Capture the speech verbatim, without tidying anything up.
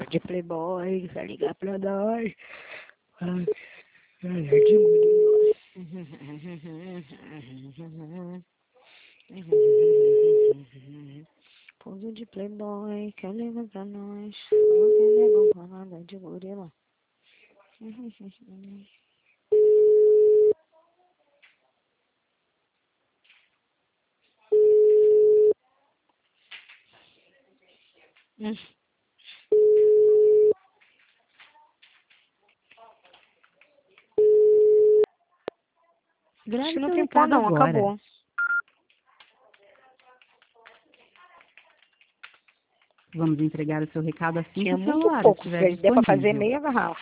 de playboy, vai ligar pra nós. Ai, ai, ai, de mulher. Pouso de playboy, quer ligar pra nós. Não tem nada de gorila. Hum. Grave Acho que não seu tem pó recado não, agora. acabou. Vamos entregar o seu recado assim que Tinha o muito celular pouco, estiver deu pra fazer disponível. meia garrafa.